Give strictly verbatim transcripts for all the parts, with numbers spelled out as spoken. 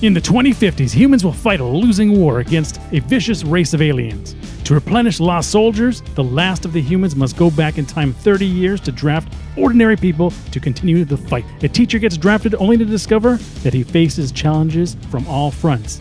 In the twenty fifties, humans will fight a losing war against a vicious race of aliens. To replenish lost soldiers, the last of the humans must go back in time thirty years to draft ordinary people to continue the fight. A teacher gets drafted only to discover that he faces challenges from all fronts.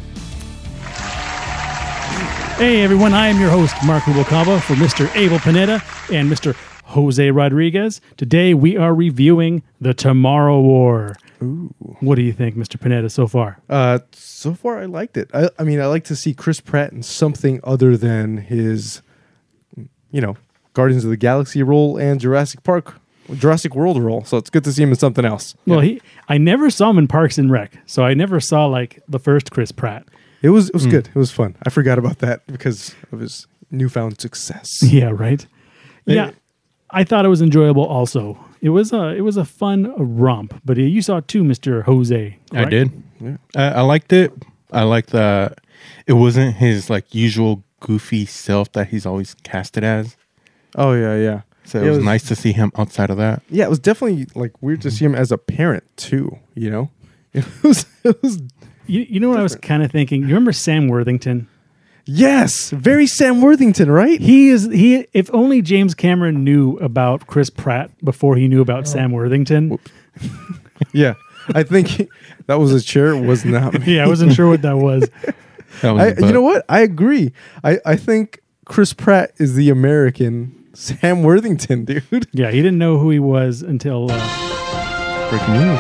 Hey everyone, I am your host, Mark Rubalcaba, for Mister Abel Pineda and Mister Jose Rodriguez. Today we are reviewing The Tomorrow War. Ooh. What do you think, Mister Pineda, so far? Uh, so far, I liked it. I, I mean, I like to see Chris Pratt in something other than his, you know, Guardians of the Galaxy role and Jurassic Park, Jurassic World role. So it's good to see him in something else. Well, yeah. he I never saw him in Parks and Rec, so I never saw like the first Chris Pratt. It was it was Mm. good. It was fun. I forgot about that because of his newfound success. Yeah, right. Yeah, Eh. I thought it was enjoyable. Also, it was a it was a fun romp. But you saw it too, Mister Jose. I correct? did. Yeah. I, I liked it. I liked the. It wasn't his like usual goofy self that he's always casted as. Oh yeah, yeah. So it, It was, was- nice to see him outside of that. Yeah, it was definitely like weird to see him as a parent too. You know, it was it was You, you know what I was kind of thinking? You remember Sam Worthington? yes, very Sam Worthington, right? He is he. If only James Cameron knew about Chris Pratt before he knew about Sam Worthington. Yeah, I think he- that was a chair. Was not me. Yeah, I wasn't sure what that was. That was I, a butt. you know what? I agree. I, I think Chris Pratt is the American Sam Worthington, dude. Yeah, he didn't know who he was until. Uh, Breaking news.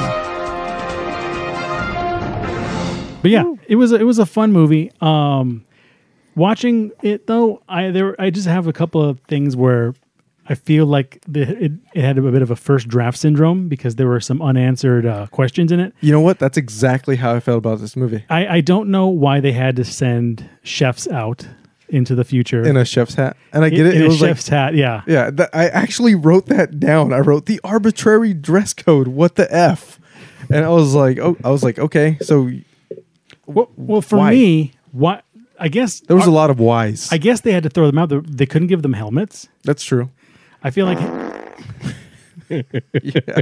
but yeah, it was a, it was a fun movie. Um, watching it though, I there I just have a couple of things where I feel like the, it, it had a bit of a first draft syndrome because there were some unanswered uh, questions in it. You know what? That's exactly how I felt about this movie. I, I don't know why they had to send chefs out into the future In a chef's hat, and I get it. In It a was like, chef's hat. Yeah, yeah, that, I actually wrote that down. I wrote the arbitrary dress code. What the f? And I was like, oh, I was like, okay, so Well, well for Why? me, what I guess there was our- a lot of whys. I guess they had to throw them out. They- They couldn't give them helmets. That's true. I feel like Yeah.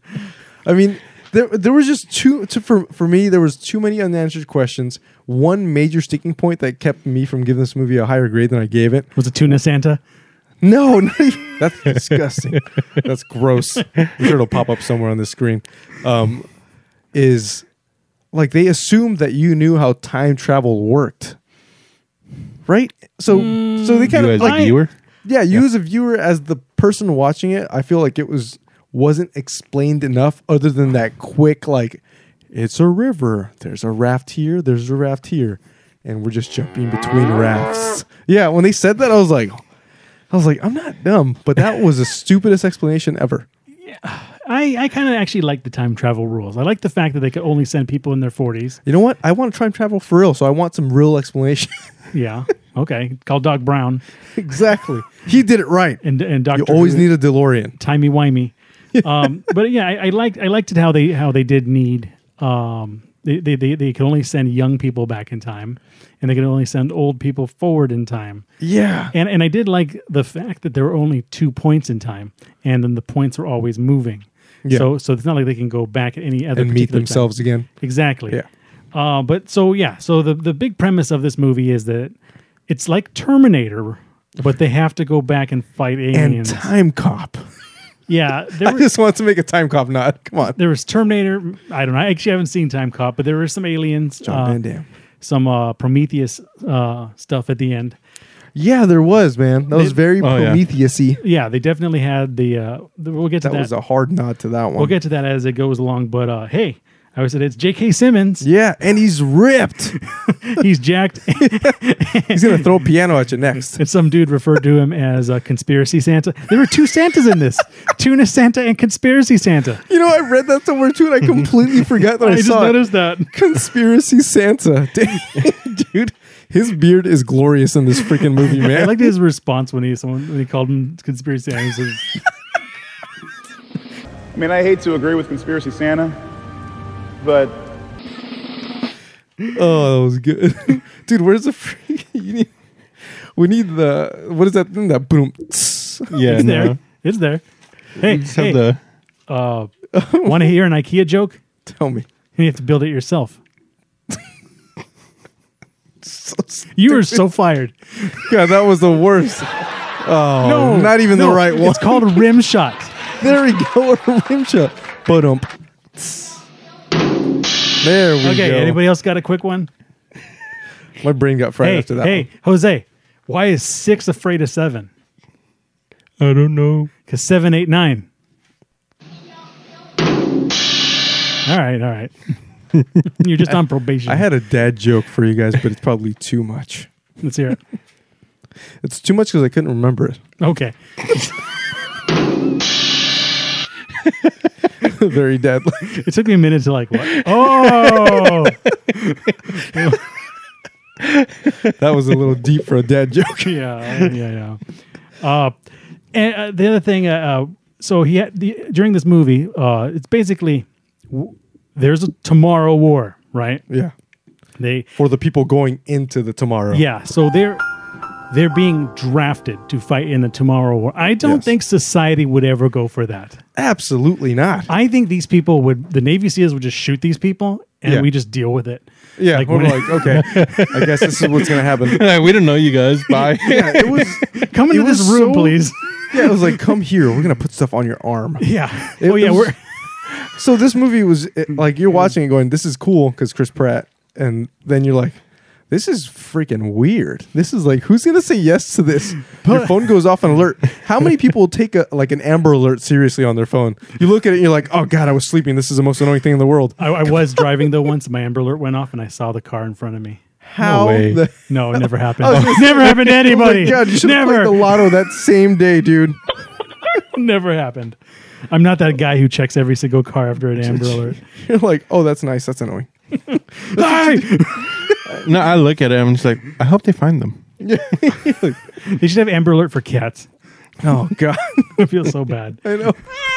I mean, there there was just too to, for for me. There was too many unanswered questions. One major sticking point that kept me from giving this movie a higher grade than I gave it. was it Tuna Santa. No, not even, that's disgusting. That's gross. I'm sure it'll pop up somewhere on the screen. Um, is like they assumed that you knew how time travel worked, right? So, so they kind You of as like a viewer. yeah, you as a viewer, as the person watching it, I feel like it was wasn't explained enough, other than that quick like, it's a river. There's a raft here. There's a raft here, and we're just jumping between rafts. Yeah, when they said that, I was like, I was like, I'm not dumb, but that was the stupidest explanation ever. I, I kind of actually like the time travel rules. I like the fact that they could only send people in their forties. You know what? I want to try and travel for real, so I want some real explanation. Yeah. Okay. Call Doc Brown Exactly. He did it right. and and Doctor You always need a DeLorean. timey wimey. Um, but yeah, I, I liked I liked it how they how they did need. Um, they, they they they could only send young people back in time, and they could only send old people forward in time. Yeah. And and I did like the fact that there were only two points in time, and then the points are always moving. Yeah. So so it's not like they can go back at any other And meet particular time. themselves again. Exactly. Yeah. Uh, but so yeah, so the the big premise of this movie is that it's like Terminator, but they have to go back and fight And aliens. Time Cop. Yeah, there I was, just want to make a Time Cop nod. Come on. there was Terminator. I don't know. I actually haven't seen Time Cop, but there were some aliens, John uh, Van Damme. some uh, Prometheus uh, stuff at the end. Yeah, there was, man. That was They- very Oh, yeah. Prometheus-y. Yeah, they definitely had the. Uh, the we'll get to That that. was a hard nod to that one. we'll get to that as it goes along. But uh, hey, I always said it's J K. Simmons. Yeah, and he's ripped. He's jacked. He's gonna throw a piano at you next. And some dude referred to him as a conspiracy Santa. There were two Santas in this: Tuna Santa and Conspiracy Santa. You know, I read that somewhere too, and I completely forgot that I, I just saw it. noticed that. Conspiracy Santa, dude. His beard is glorious in this freaking movie, I man. liked his response when he someone when he called him conspiracy Santa. He said, I mean, I hate to agree with Conspiracy Santa, but Oh, that was good, dude. Where's the freak? You need, we need the what is that thing? That boom. Yeah, it's no. there. It's there. Hey, Just hey have the uh, want to hear an IKEA joke? Tell me. You have to build it yourself. You were so fired. God, that was the worst. Oh, No, not even no, the right one. It's called a rim shot. There we go. A rim shot. But um. There we Okay, go. anybody else got a quick one? My brain got fried Hey, after that. hey, one. Jose, why is six afraid of seven? I don't know. Because seven, eight, nine. All right, all right. You're just on probation. I had a dad joke for you guys, but it's probably too much. Let's hear it. It's too much because I couldn't remember it. Okay. Very deadly. It took me a minute to like, what? Oh! That was a little deep for a dad joke. yeah, yeah, yeah. Uh, and uh, the other thing, uh, uh, so he had the, during this movie, uh, it's basically w- there's a tomorrow war, right? Yeah. They, For the people going into the tomorrow. yeah, so they're they're being drafted to fight in the tomorrow war. I don't Yes. think society would ever go for that. Absolutely not. I think these people would, the Navy SEALs would just shoot these people, and Yeah. we just deal with it. Yeah, Like we're when- like, okay, I guess this is what's going to happen. we don't know you guys. Bye. Yeah, it was. Come into It this was room, so- please. Yeah, it was like, come here. We're going to put stuff on your arm. Yeah. It oh yeah, was- we're So this movie was it, like you're watching it going, this is cool because Chris Pratt, and then you're like, this is freaking weird. This is like, who's gonna say yes to this? Your phone goes off on alert. How many people will take a like an Amber Alert seriously on their phone? You look at it, and you're like, oh god, I was sleeping. This is the most annoying thing in the world. I, I was driving though once. My Amber Alert went off, and I saw the car in front of me. How? way. the- No, it never happened. I was gonna never happened to anybody. Oh my god, you should have never, played the lotto that same day, dude. never happened. I'm not that guy who checks every single car after an Amber Alert. You're like, oh, that's nice. That's annoying. Hey! No, I look at it. I'm just like, I hope they find them. They should have Amber Alert for cats. Oh god, I feel so bad. I know.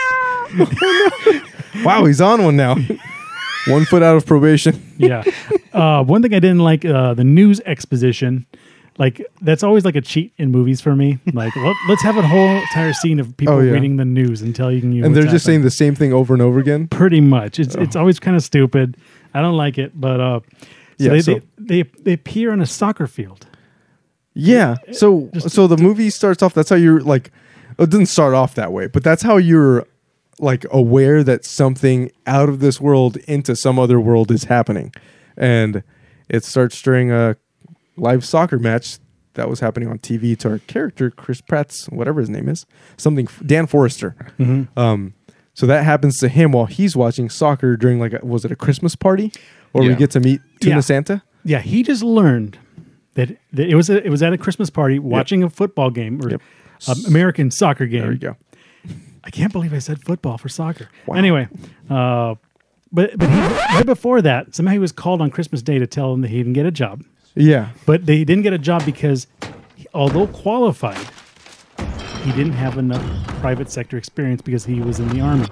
Wow, he's on one now. One foot out of probation. Yeah. Uh, one thing I didn't like, uh, the news exposition. Like, that's always like a cheat in movies for me. Like, let, let's have a whole entire scene of people Oh, yeah. reading the news and telling you And what's they're just happening. saying the same thing over and over again. Pretty much. It's it's always kind of stupid. I don't like it. But uh, so, Yeah, they, so- they, they, they appear on a soccer field. Yeah. So so the movie starts off. That's how you're like. It didn't start off that way, but that's how you're like aware that something out of this world into some other world is happening, and it starts during a live soccer match that was happening on T V to our character Chris Pratt's whatever his name is, something Dan Forrester. Um, so that happens to him while he's watching soccer during like a, was it a Christmas party where we Yeah. get to meet Tuna Yeah. Santa? Yeah, he just learned that, that it was a, it was at a Christmas party watching a football game or Yep. um, American soccer game. There you go. I can't believe I said football for soccer. Wow. Anyway, uh, but but he, right before that, somehow he was called on Christmas Day to tell him that he didn't get a job. Yeah. But they didn't get a job because, he- although qualified, he didn't have enough private sector experience because he was in the army.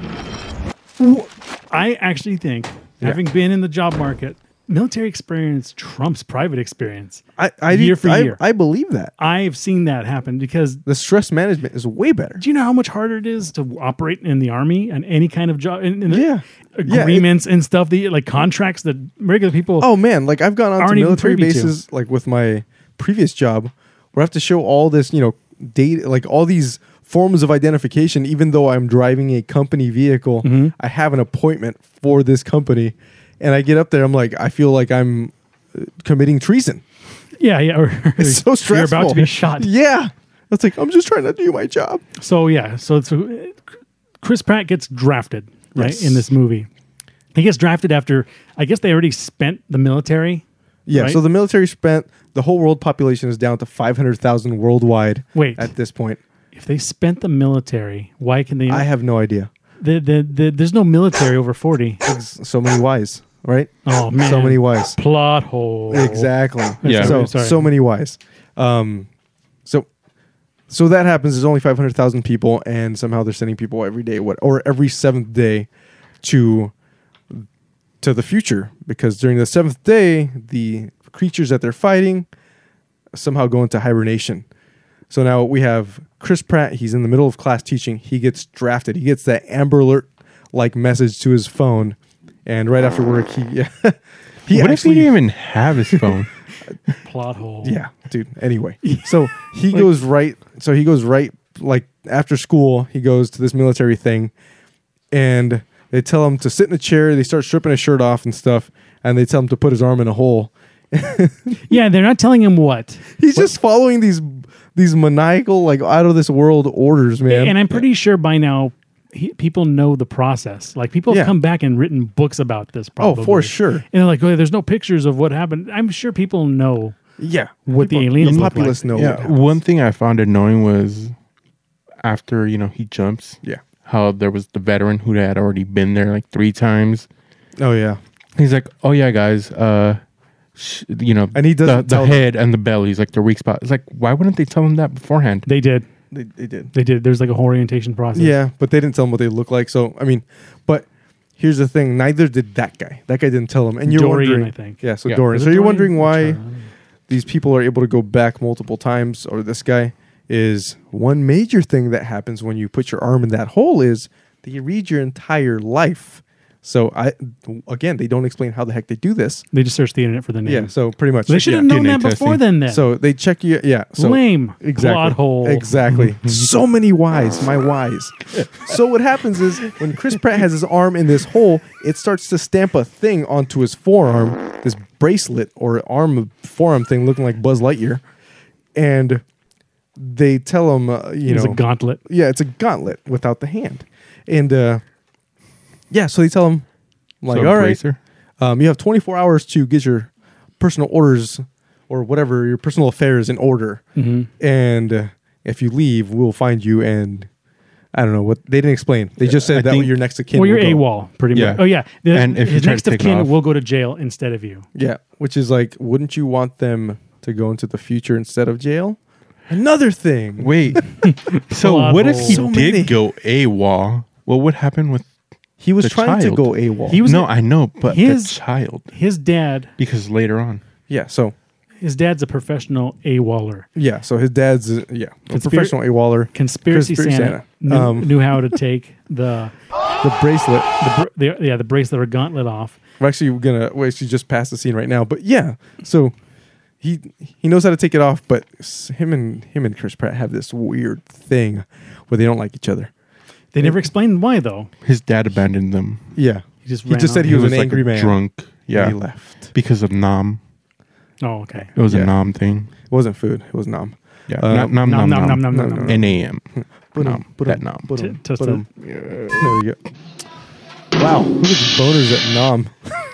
I actually think, Yeah. having been in the job market, military experience trumps private experience. I, I Year do- for I, year. I believe that. I've seen that happen because The stress management is way better. do you know how much harder it is to operate in the army and any kind of job? In, in the Yeah. Yeah, it- agreements and stuff, the like contracts that regular people. Oh man, like I've gone on to Aren't even military privy to. bases like with my previous job where I have to show all this, you know, data, like all these forms of identification even though I'm driving a company vehicle. Mm-hmm. I have an appointment for this company and I get up there I'm like I feel like I'm uh, committing treason. yeah, yeah. Or, It's so stressful. You're about to be shot. Yeah. It's like I'm just trying to do my job. So yeah, so, so uh, Chris Pratt gets drafted right Yes. in this movie. He gets drafted after I guess they already spent the military. Yeah, right? so the military spent the whole world population is down to five hundred thousand worldwide Wait. at this point. If they spent the military, why can they? I have no idea. the, the, the, there's no military over forty. So many whys, right? Oh man, So many whys. plot hole. Exactly. Yeah. So Sorry. so many whys. Um, so so that happens. There's only five hundred thousand people, and somehow they're sending people every day, what or every seventh day, to to the future because during the seventh day, the creatures that they're fighting somehow go into hibernation. So now we have Chris Pratt. He's in the middle of class teaching. He gets drafted. He gets that Amber Alert like message to his phone, and right after work, he yeah, he what if he actually didn't even have his phone? Plot hole. Yeah, dude. Anyway, so he goes right. So he goes right. Like after school, he goes to this military thing, and they tell him to sit in a chair. They start stripping his shirt off and stuff, and they tell him to put his arm in a hole. Yeah, they're not telling him what. He's just following these these maniacal, like out of this world orders, man. And I'm pretty sure by now he, people know the process. Like people have Yeah. come back and written books about this. Probably. Oh, for sure. And they're like, oh, there's no pictures of what happened. I'm sure people know Yeah, what the People- aliens the look populace like. know. Yeah, what happens. one thing I found annoying was after you know he jumps. Yeah. How there was the veteran who had already been there like three times. Oh yeah. He's like, "Oh yeah, guys, uh, sh- you know, And he doesn't the, tell the them. head and the belly's like the weak spot." It's like, why wouldn't they tell him that beforehand? They did. They they did. They did. There's like a orientation process. Yeah, but they didn't tell him what they look like. So I mean, but here's the thing: neither did that guy. That guy didn't tell him. And you're Dorian, wondering, I think. yeah. So Yeah. Dorian. Was So it you're Dorian? wondering why Which, uh, these people are able to go back multiple times, or this guy is one major thing that happens when you put your arm in that hole is that you read your entire life. So I again, they don't explain how the heck they do this. They just searched the internet for the name. Yeah. So pretty much They should have yeah. known D N A that before testing. then. Then. So they check you. Yeah. So Lame. Exactly. Plot hole. Exactly. So many whys. My whys. So what happens is when Chris Pratt has his arm in this hole, it starts to stamp a thing onto his forearm, this bracelet or arm forearm thing looking like Buzz Lightyear, and they tell him, uh, you It was know, a gauntlet. yeah, it's a gauntlet without the hand, and uh, yeah, so they tell him like, So, all right, bracer? um, you have twenty-four hours to get your personal orders or whatever your personal affairs in order, Mm-hmm. and uh, if you leave, we'll find you. And I don't know what they didn't explain. They just said I that think- your next of kin. Well, you're will go. AWOL, pretty Yeah. much. Oh, yeah. The, And if you his try to next of take it kin off- will go to jail instead of you. Yeah, which is like, wouldn't you want them to go into the future instead of jail? Another thing. Wait, so Plot what if hole. he So did many. go AWOL? What would happen with? He was the trying to child. go AWOL. He was No, I know, but his- the child, His dad, because later on, yeah, so his dad's a professional AWOLer. yeah, so his dad's uh, yeah, a Conspira- professional AWOLer. Conspiracy, Conspiracy Santa, Santa. Knew, Um, knew how to take the, The bracelet. the, br- the yeah the bracelet or gauntlet off. We're actually gonna we actually just passed the scene right now, but yeah, so he he knows how to take it off, but s- him and him and Chris Pratt have this weird thing where they don't like each other. They never explained why though. his dad abandoned them. Yeah, He just he ran just said off. he was, an like angry a man. drunk. and Yeah, he left. because of Nam. Oh, okay. It was Yeah. a Nam thing. It wasn't food. It was nom. Yeah, Uh, Nam Nam Nom, Nam nom, nom, Nam. nom, no, nom, no. N A M. Put Nom. him. Put That him. Nam. Put T- him. toast Put it. him. There we go. Wow, look at the boners at nom.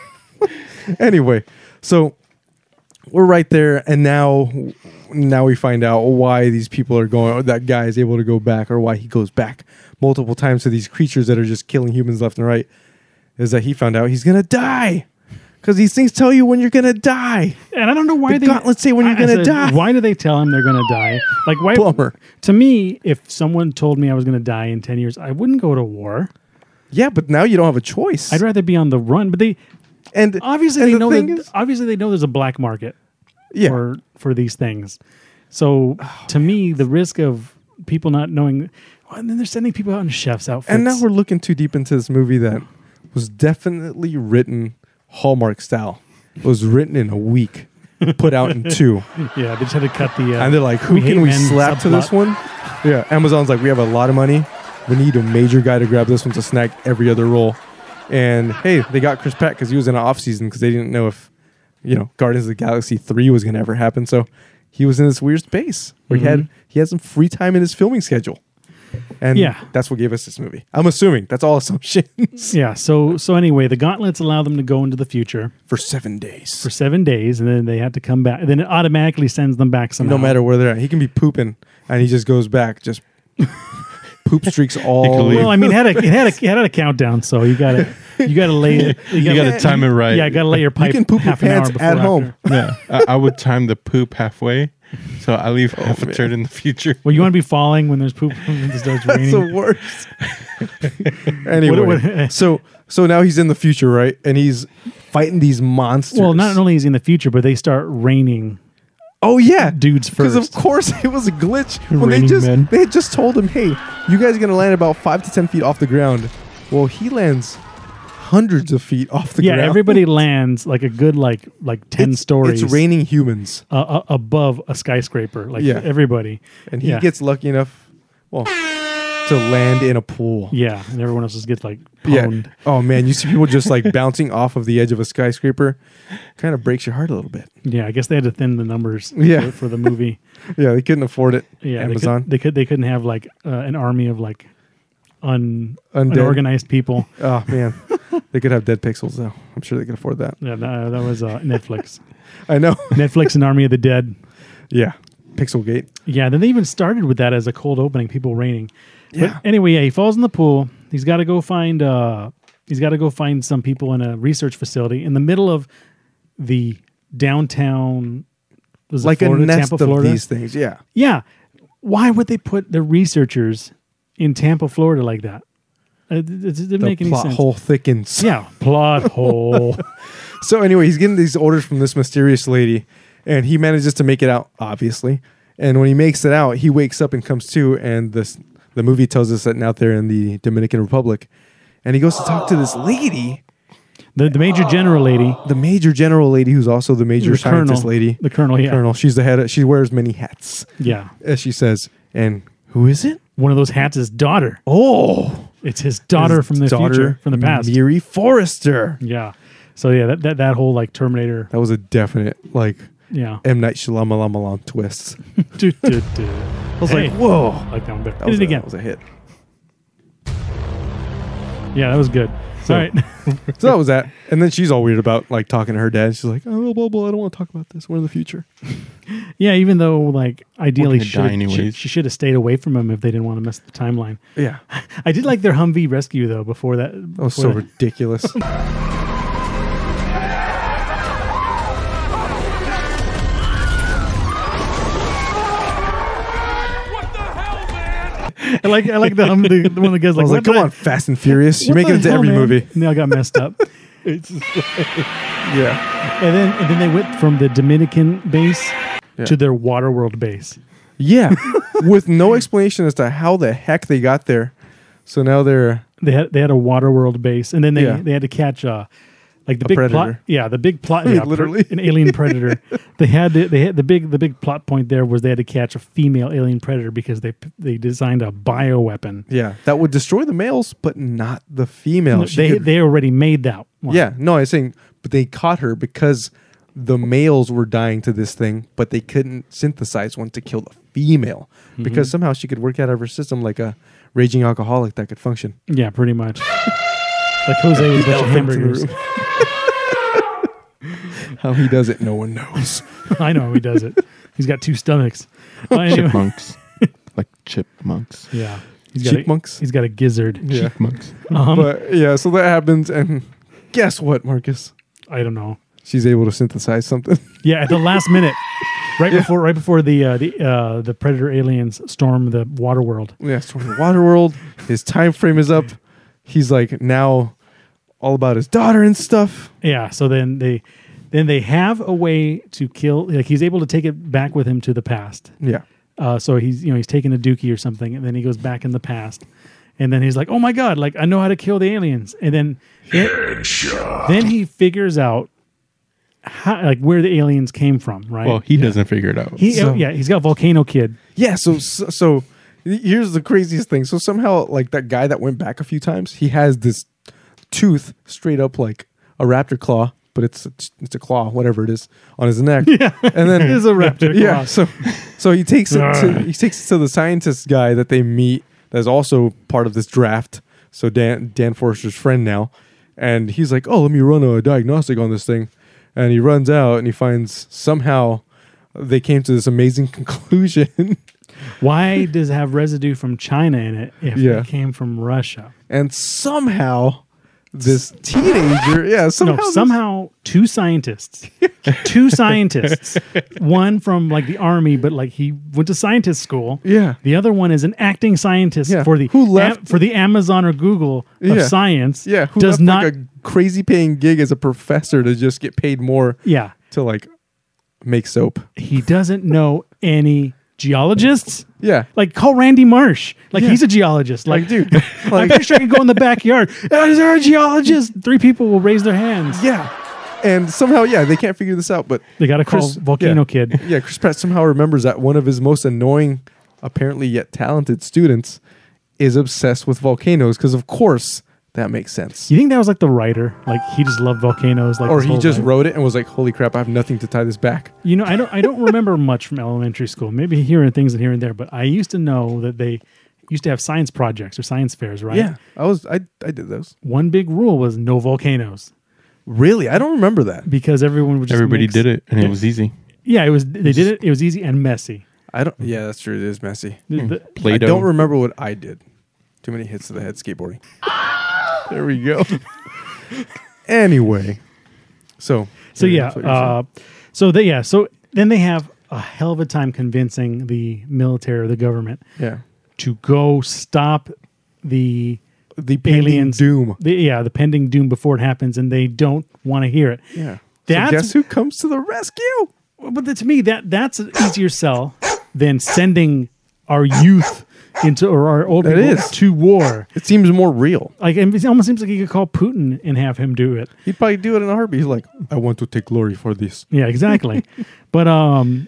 Anyway, so we're right there, and now now we find out why these people are going. Or that guy is able to go back, or why he goes back multiple times to these creatures that are just killing humans left and right. Is that he found out he's gonna die because these things tell you when you're gonna die. And I don't know why The they gauntlets say when you're I- I gonna said, die. Why do they tell him they're going to die? Like why? Bummer. To me, if someone told me I was going to die in ten years, I wouldn't go to war. Yeah, but now you don't have a choice. I'd rather be on the run. But they and obviously and they the know thing that, is- obviously they know there's a black market yeah. for for these things. So to me, the risk of people not knowing, well, and then they're sending people out in chefs outfits. And now we're looking too deep into this movie that was definitely written Hallmark style. It was written in a week, put out in two. yeah, they just had to cut the. Uh, And they're like, who we hate can we men slap to this subplot. one? Yeah, Amazon's like, we have a lot of money. We need a major guy to grab this one to snag every other role. And hey, they got Chris Pratt because he was in an off season because they didn't know if, you know, Guardians of the Galaxy three was going to ever happen. So he was in this weird space where he had Mhm. he had some free time in his filming schedule. And Yeah. that's what gave us this movie. I'm assuming that's all assumptions. Yeah. So so anyway, the gauntlets allow them to go into the future For seven days. for seven days, and then they have to come back. And then it automatically sends them back somehow. No matter where they're at. He can be pooping and he just goes back, just poop streaks all can the way. leave. Well, I mean, it had a it had a it had a countdown, so you got to you got to lay it. You gotta- got to time it right. Yeah, got to lay your pipe. You can poop your half an hour pants before at after. home. Yeah, I, I would time the poop halfway, so I leave half a man. turd in the future. Well, you want to be falling when there's poop when it starts That's raining. the worst. Anyway, What- what- so so now he's in the future, right? And he's fighting these monsters. Well, not only is he in the future, but they start raining oh yeah, dudes because first. of course it was a glitch when they Raining just men. they had just told him, hey, you guys are gonna land about five to ten feet off the ground. Well, he lands hundreds of feet off the yeah, ground. everybody lands like a good like like ten it's, stories. It's raining humans, uh, uh, above a skyscraper. Like Yeah. everybody, and he yeah. gets lucky enough, well, to land in a pool. yeah, and everyone else just gets like Yeah. pwned. Oh man, you see people just like bouncing off of the edge of a skyscraper. Kind of breaks your heart a little bit. Yeah, I guess they had to thin the numbers. Yeah. for, for the movie. Yeah, they couldn't afford it. Yeah, Amazon. They, could, they could. They couldn't have like uh, an army of like un Undead. unorganized people. Oh man, they could have dead pixels though. I'm sure they could afford that. Yeah, that, that was uh, Netflix. I know. Netflix and Army of the Dead. Yeah, Pixelgate. Yeah, then they even started with that as a cold opening, people raining. Yeah. But anyway, yeah, he falls in the pool. He's got to go find. Uh, he's got to go find some people in a research facility in the middle of the downtown. Was it Like Florida, a nest Tampa, of Florida? these things. Yeah. Yeah. Why would they put the researchers in Tampa, Florida, like that? It, it, it didn't The make any plot sense. hole thickens. Yeah, plot hole. So anyway, he's getting these orders from this mysterious lady, and he manages to make it out, obviously. And when he makes it out, he wakes up and comes to, and this the movie tells us that now they're in the Dominican Republic, and he goes to talk to this lady, The the major general lady, the major general lady, who's also the major the scientist colonel, lady. the colonel. Yeah, Colonel. She's the head. Of, she wears many hats, yeah. as she says. And who is it? One of those hats is daughter. Oh, It's his daughter his from the daughter, future, from the past. Miri Forrester. Yeah. So yeah, that, that that whole like Terminator. That was a definite like Yeah. M Night Shyamalan twist. do, do, do. I was Hey, like, whoa. I like that one better. That Hit was, it a, again. that was a hit. Yeah, that was good. So- All right. So that was that. And then she's all weird about like talking to her dad. She's like, oh, blah, blah, blah. I don't want to talk about this. We're in the future. Yeah, even though like ideally gonna she die should anyways. she should have stayed away from him if they didn't want to mess with the timeline. Yeah. I did like their Humvee rescue though before that. That was before so that. ridiculous. I like I like the, hum, the, the one of the guys I like, was like, "What come the- on, Fast and Furious. You what make the it into hell, every man?" movie. And they all got messed up. Yeah. And then and then they went from the Dominican base Yeah. to their Waterworld base. Yeah. With no explanation as to how the heck they got there. So now they're They had they had a Waterworld base, and then they, Yeah. they had to catch uh like the A big predator. plot. Yeah, the big plot. I mean, yeah, literally. an alien predator. They had to, they had the big the big plot point there was they had to catch a female alien predator because they they designed a bioweapon. yeah, that would destroy the males, but not the female. She They could- they already made that one. yeah, no, I'm saying, but they caught her because the males were dying to this thing, but they couldn't synthesize one to kill the female Mm-hmm. because somehow she could work out of her system like a raging alcoholic that could function. yeah, pretty much. Like Jose with a bunch of hamburgers. How he does it, no one knows. I know how he does it. He's got two stomachs. Uh, anyway, Chipmunks. Like chipmunks. yeah, he's got Chipmunks? A, he's got a gizzard. Yeah. Chipmunks. Um, But yeah, so that happens, and guess what, Marcus? I don't know. She's able to synthesize something. Yeah, at the last minute, right before right before the uh, the uh, the predator aliens storm the water world. Yeah, so the Waterworld, his time frame is up. He's like now all about his daughter and stuff. Yeah, so then they then they have a way to kill. Like he's able to take it back with him to the past. Yeah. Uh, so he's you know he's taking a dookie or something, and then he goes back in the past, and then he's like, oh my god, like I know how to kill the aliens, and then then he figures out how, like where the aliens came from, right? Well, he doesn't figure it out. he so- yeah he's got Volcano Kid. Yeah, so, so so here's the craziest thing. So somehow like that guy that went back a few times, he has this tooth straight up like a raptor claw, but it's a, it's a claw, whatever it is, on his neck. Yeah. And then It is a raptor Yeah. claw. So so he takes it to, Ugh. he takes it to the scientist guy that they meet that's also part of this draft. So Dan Dan Forrester's friend now. And he's like, "Oh, let me run a diagnostic on this thing." And he runs out and he finds somehow they came to this amazing conclusion. Why does it have residue from China in it if Yeah. it came from Russia? And somehow this teenager, yeah, somehow, No, this- somehow two scientists, two scientists, one from like the army, but like he went to scientist school. yeah, The other one is an acting scientist Yeah, for the who left- Am- for the Amazon or Google of Yeah. science. yeah, who does left, not. like a crazy paying gig as a professor to just get paid more yeah, to like make soap. he doesn't know any geologists. Yeah. Like call Randy Marsh. Like Yeah. he's a geologist. Like, Like, dude, I'm like, pretty sure I can go in the backyard. "Oh, is there a geologist? Three people will raise their hands. yeah. And somehow, yeah, they can't figure this out. But They got to call Chris- Volcano yeah. Kid. yeah, Chris Pratt somehow remembers that one of his most annoying, apparently yet talented students is obsessed with volcanoes because, of course, that makes sense. You think that was like the writer? Like he just loved volcanoes. Like Or his he whole just life? wrote it and was like, "Holy crap! I have nothing to tie this back." You know, I don't. I don't remember much from elementary school. Maybe hearing things here and there, but I used to know that they used to have science projects or science fairs, right? Yeah, I was, I, I did those. One big rule was no volcanoes Really, I don't remember that. because everyone would just Everybody mix- did it, and it was easy. Yeah, it was. They did it. It was easy and messy. I don't. Yeah, that's true. It is messy. The- the- Play-Doh. I don't remember what I did. Too many hits to the head skateboarding. There we go. Anyway, so so yeah. that's what you're saying. Uh, so they yeah. So then they have a hell of a time convincing the military or the government yeah, to go stop the the pending aliens doom. The, yeah, the pending doom before it happens, and they don't want to hear it. Yeah. That's- so guess who comes to the rescue? But to me, that that's an easier sell than sending our youth into or our old That people is. to war. It seems more real. Like it almost seems like you could call Putin and have him do it. He'd probably do it in a heartbeat. He's like, "I want to take glory for this." Yeah, exactly. but um,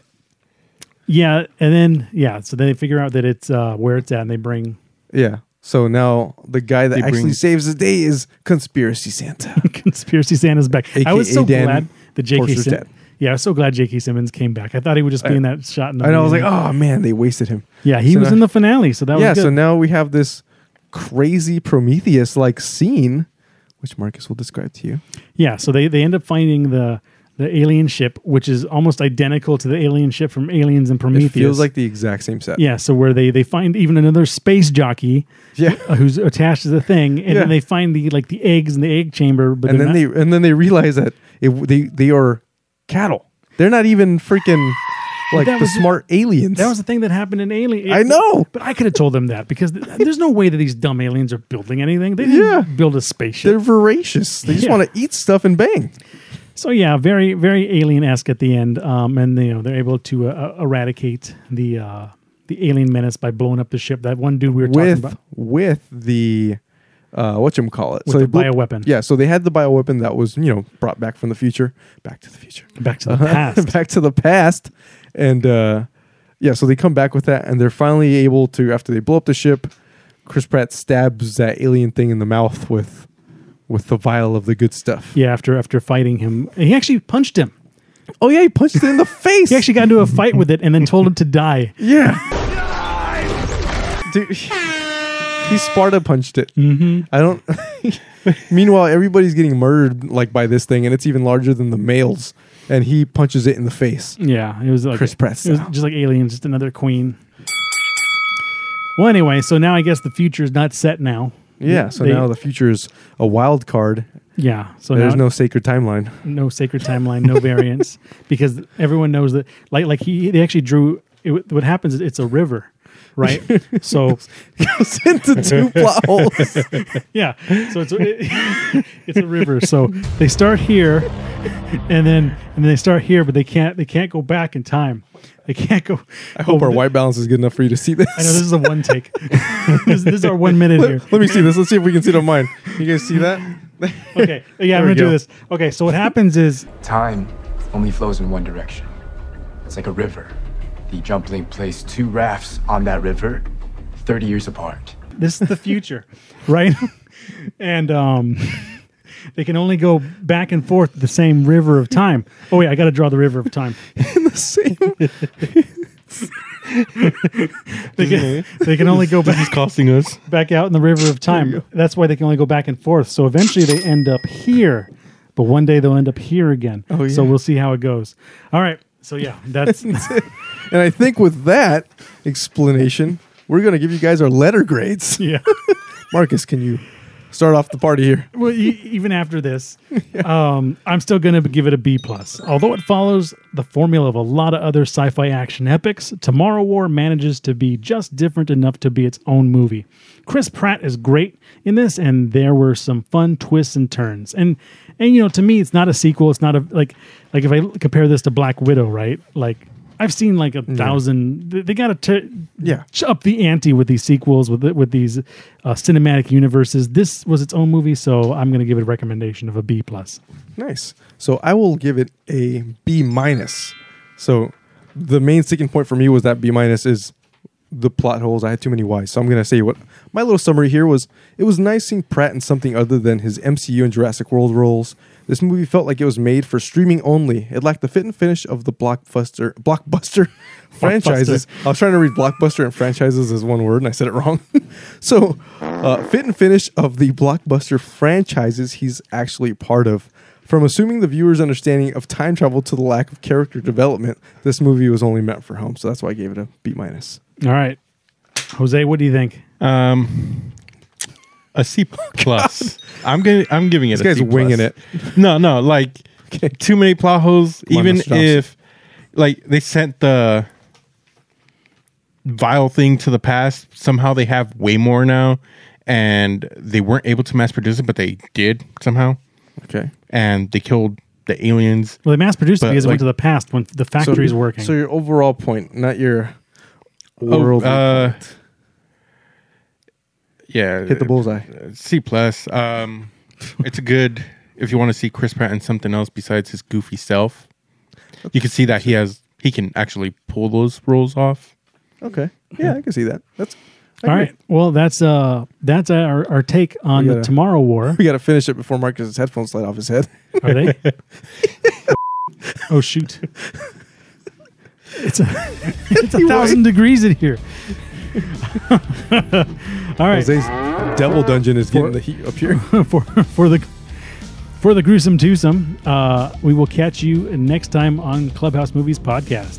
yeah, and then yeah, so they figure out that it's uh, where it's at, and they bring Yeah. So now the guy that They actually bring- saves the day is Conspiracy Santa. Conspiracy Santa's back. I was A K A so Dan glad that J K. Forster's Sim- dad. yeah, I was so glad J K. Simmons came back. I thought he would just be in that shot. In the And I was like, movie. "Oh man, they wasted him." yeah, he so was now- in the finale, so that yeah. was good. So now we have this crazy Prometheus-like scene, which Marcus will describe to you. Yeah, so they, they end up finding the the alien ship, which is almost identical to the alien ship from Aliens and Prometheus. It feels like the exact same set. yeah, so where they, they find even another space jockey, Yeah. uh, who's attached to the thing, and Yeah. then they find the like the eggs in the egg chamber, but and they're then not- they and then they realize that it, they they are cattle. They're not even freaking like that the was- smart aliens. that was the thing that happened in Alien. I know. but I could have told them that because th- there's no way that these dumb aliens are building anything. They didn't Yeah. build a spaceship. They're voracious. They just Yeah. want to eat stuff and bang. So yeah, very very alien-esque at the end, um, and you know they're able to uh, eradicate the uh, the alien menace by blowing up the ship. That one dude we were talking with about. with the uh whatchamacallit. With the they blew- bioweapon. Yeah, so they had the bioweapon that was, you know, brought back from the future. Back to the future. Back to the past. back to the past. And uh yeah, so they come back with that and they're finally able to, after they blow up the ship, Chris Pratt stabs that alien thing in the mouth with with the vial of the good stuff. Yeah, after after fighting him, and he actually punched him. Oh yeah, he punched it in the face. He actually got into a fight with it and then told him to die. Yeah. Dude, he Sparta punched it. Mm-hmm. I don't. Meanwhile, everybody's getting murdered like by this thing, and it's even larger than the males. And he punches it in the face. Yeah, it was like Chris Pratt It was style. just like Aliens, just another queen. Well, anyway, so now I guess the future is not set now. Yeah. So They- now the future is a wild card. Yeah, so There's now, no sacred timeline. no sacred timeline, no variants, because everyone knows that. Like, like he, they actually drew. It, what happens is it's a river, right? So Goes into two plot holes. yeah, so it's it, it's a river. So they start here, and then and then they start here, but they can't they can't go back in time. They can't go. I hope our white balance is good enough for you to see this. I know this is a one take. this, this is our one minute here. let, let me see this. Let's see if we can see it on mine. You guys see that? Okay, yeah, I'm we gonna do go. this. Okay, so what happens is Time only flows in one direction. It's like a river. The jump link placed two rafts on that river, thirty years apart. this is the future, right? And um, they can only go back and forth the same river of time. Oh yeah, I got to draw the river of time. In the same. They can, they can only go This is back costing us. back out in the river of time. That's why they can only go back and forth. So eventually they end up here, but one day they'll end up here again. Oh, So yeah. we'll see how it goes. All right. So yeah, that's And I think with that explanation, we're going to give you guys our letter grades. yeah. Marcus, can you start off the party here? Well, e- even after this, um, I'm still going to give it a B plus. Although it follows the formula of a lot of other sci-fi action epics, Tomorrow War manages to be just different enough to be its own movie. Chris Pratt is great in this, and there were some fun twists and turns. And and you know, to me, it's not a sequel. It's not a like like if I compare this to Black Widow, right? Like I've seen like a thousand. They, they got to Yeah. up the ante with these sequels, with with these uh, cinematic universes. This was its own movie, so I'm going to give it a recommendation of a B plus. Nice. So I will give it a B minus. So the main sticking point for me was that B minus is the plot holes. I had too many whys. So I'm going to say what my little summary here was. It was nice seeing Pratt in something other than his M C U and Jurassic World roles. This movie felt like it was made for streaming only. It lacked the fit and finish of the blockbuster blockbuster franchises. I was trying to read blockbuster and franchises as one word, and I said it wrong. So, uh, fit and finish of the blockbuster franchises he's actually part of. From assuming the viewer's understanding of time travel to the lack of character development, this movie was only meant for home. So that's why I gave it a B minus. All right, Jose, what do you think? Um, a C plus. I'm gonna. I'm giving it. This a guy's C plus. winging it. No, no, like Okay. too many plot holes. Come on, even Mister Johnson. if, like, they sent the vile thing to the past. Somehow they have way more now, and they weren't able to mass produce it, but they did somehow, Okay. and they killed the aliens. Well, they mass produced it But, because it like- went to the past when the factory's so, working. So your overall point, not your Oh, world. uh, yeah, Hit the bullseye. C plus. Um, it's a good if you want to see Chris Pratt in something else besides his goofy self. You can see that he has he can actually pull those roles off. Okay. Yeah, I can see that. That's I All agree. right. Well, that's uh that's our, our take on We the gotta- Tomorrow War. We got to finish it before Marcus's headphones slide off his head. Are they? Oh shoot! It's a it's a thousand degrees in here. All right. Jose's devil dungeon is getting For- the heat up here. for for the for the gruesome twosome. Uh, we will catch you next time on Clubhouse Movies Podcast.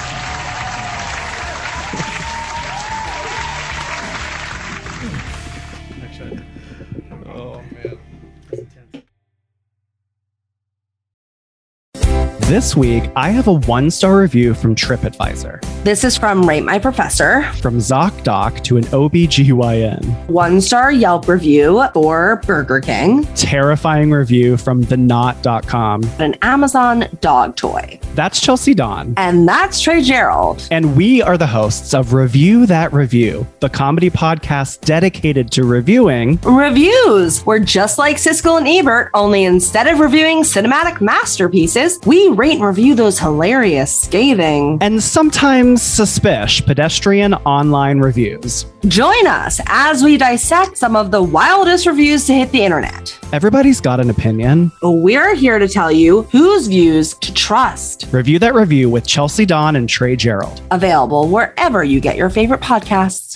This week, I have a one-star review from TripAdvisor. This is from Rate My Professor. From ZocDoc to an O B G Y N. One star Yelp review for Burger King. Terrifying review from the knot dot com. An Amazon dog toy. That's Chelsea Dawn. And that's Trey Gerald. And we are the hosts of Review That Review, the comedy podcast dedicated to reviewing Reviews. We're just like Siskel and Ebert, only instead of reviewing cinematic masterpieces, we rate and review those hilarious, scathing. and sometimes suspicious pedestrian online reviews. Join us as we dissect some of the wildest reviews to hit the internet. Everybody's got an opinion. We're here to tell you whose views to trust. Review That Review with Chelsea Dawn and Trey Gerald. Available wherever you get your favorite podcasts.